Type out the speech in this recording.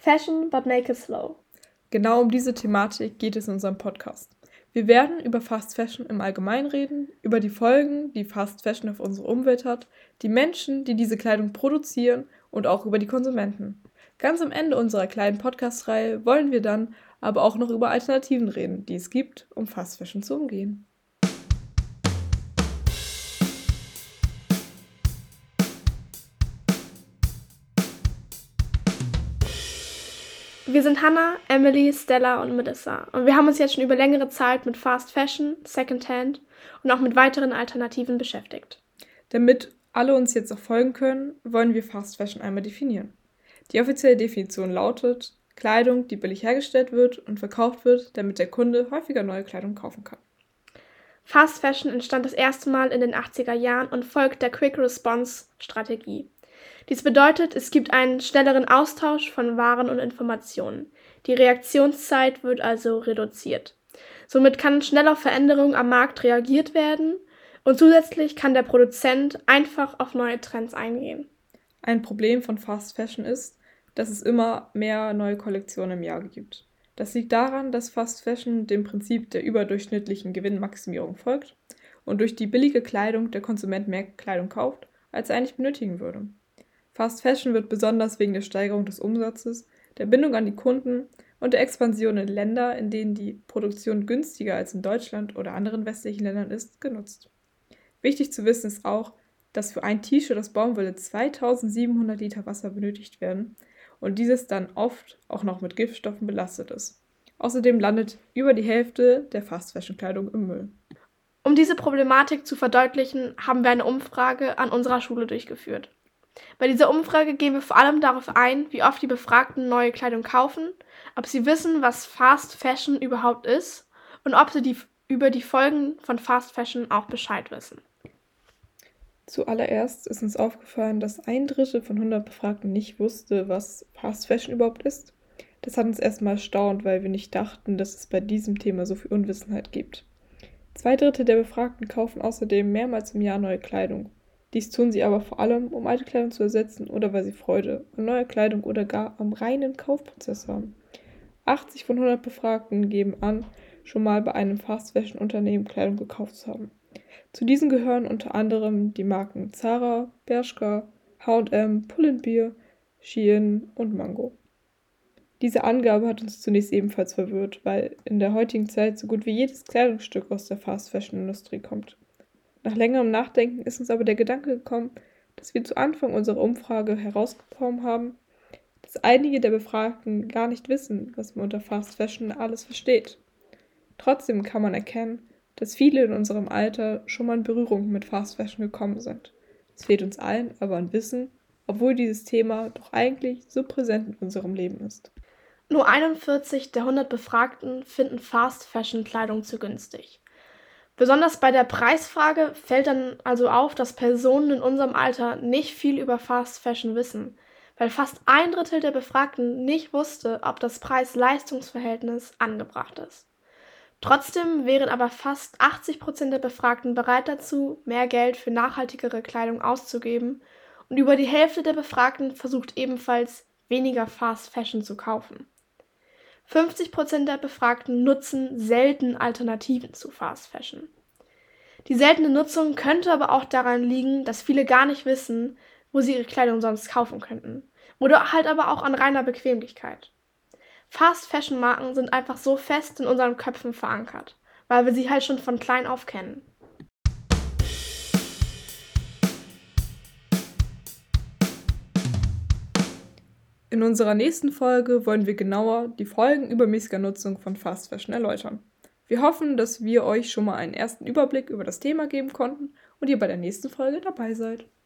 Fashion, but make it slow. Genau um diese Thematik geht es in unserem Podcast. Wir werden über Fast Fashion im Allgemeinen reden, über die Folgen, die Fast Fashion auf unsere Umwelt hat, die Menschen, die diese Kleidung produzieren und auch über die Konsumenten. Ganz am Ende unserer kleinen Podcast-Reihe wollen wir dann aber auch noch über Alternativen reden, die es gibt, um Fast Fashion zu umgehen. Wir sind Hannah, Emily, Stella und Melissa und wir haben uns jetzt schon über längere Zeit mit Fast Fashion, Secondhand und auch mit weiteren Alternativen beschäftigt. Damit alle uns jetzt auch folgen können, wollen wir Fast Fashion einmal definieren. Die offizielle Definition lautet: Kleidung, die billig hergestellt wird und verkauft wird, damit der Kunde häufiger neue Kleidung kaufen kann. Fast Fashion entstand das erste Mal in den 80er Jahren und folgt der Quick-Response-Strategie. Dies bedeutet, es gibt einen schnelleren Austausch von Waren und Informationen. Die Reaktionszeit wird also reduziert. Somit kann schnell auf Veränderungen am Markt reagiert werden und zusätzlich kann der Produzent einfach auf neue Trends eingehen. Ein Problem von Fast Fashion ist, dass es immer mehr neue Kollektionen im Jahr gibt. Das liegt daran, dass Fast Fashion dem Prinzip der überdurchschnittlichen Gewinnmaximierung folgt und durch die billige Kleidung der Konsument mehr Kleidung kauft, als er eigentlich benötigen würde. Fast Fashion wird besonders wegen der Steigerung des Umsatzes, der Bindung an die Kunden und der Expansion in Länder, in denen die Produktion günstiger als in Deutschland oder anderen westlichen Ländern ist, genutzt. Wichtig zu wissen ist auch, dass für ein T-Shirt aus Baumwolle 2700 Liter Wasser benötigt werden und dieses dann oft auch noch mit Giftstoffen belastet ist. Außerdem landet über die Hälfte der Fast-Fashion-Kleidung im Müll. Um diese Problematik zu verdeutlichen, haben wir eine Umfrage an unserer Schule durchgeführt. Bei dieser Umfrage gehen wir vor allem darauf ein, wie oft die Befragten neue Kleidung kaufen, ob sie wissen, was Fast Fashion überhaupt ist und ob sie über die Folgen von Fast Fashion auch Bescheid wissen. Zuallererst ist uns aufgefallen, dass 1/3 von 100 Befragten nicht wusste, was Fast Fashion überhaupt ist. Das hat uns erstmal erstaunt, weil wir nicht dachten, dass es bei diesem Thema so viel Unwissenheit gibt. 2/3 der Befragten kaufen außerdem mehrmals im Jahr neue Kleidung. Dies tun sie aber vor allem, um alte Kleidung zu ersetzen oder weil sie Freude an neuer Kleidung oder gar am reinen Kaufprozess haben. 80 von 100 Befragten geben an, schon mal bei einem Fast-Fashion-Unternehmen Kleidung gekauft zu haben. Zu diesen gehören unter anderem die Marken Zara, Bershka, H&M, Pull&Bear, Shein und Mango. Diese Angabe hat uns zunächst ebenfalls verwirrt, weil in der heutigen Zeit so gut wie jedes Kleidungsstück aus der Fast-Fashion-Industrie kommt. Nach längerem Nachdenken ist uns aber der Gedanke gekommen, dass wir zu Anfang unserer Umfrage herausgekommen haben, dass einige der Befragten gar nicht wissen, was man unter Fast Fashion alles versteht. Trotzdem kann man erkennen, dass viele in unserem Alter schon mal in Berührung mit Fast Fashion gekommen sind. Es fehlt uns allen aber an Wissen, obwohl dieses Thema doch eigentlich so präsent in unserem Leben ist. Nur 41 der 100 Befragten finden Fast-Fashion-Kleidung zu günstig. Besonders bei der Preisfrage fällt dann also auf, dass Personen in unserem Alter nicht viel über Fast Fashion wissen, weil fast 1/3 der Befragten nicht wusste, ob das Preis-Leistungs-Verhältnis angebracht ist. Trotzdem wären aber fast 80% der Befragten bereit dazu, mehr Geld für nachhaltigere Kleidung auszugeben und über die Hälfte der Befragten versucht ebenfalls, weniger Fast Fashion zu kaufen. 50% der Befragten nutzen selten Alternativen zu Fast Fashion. Die seltene Nutzung könnte aber auch daran liegen, dass viele gar nicht wissen, wo sie ihre Kleidung sonst kaufen könnten. Oder halt aber auch an reiner Bequemlichkeit. Fast Fashion Marken sind einfach so fest in unseren Köpfen verankert, weil wir sie halt schon von klein auf kennen. In unserer nächsten Folge wollen wir genauer die Folgen übermäßiger Nutzung von Fast Fashion erläutern. Wir hoffen, dass wir euch schon mal einen ersten Überblick über das Thema geben konnten und ihr bei der nächsten Folge dabei seid.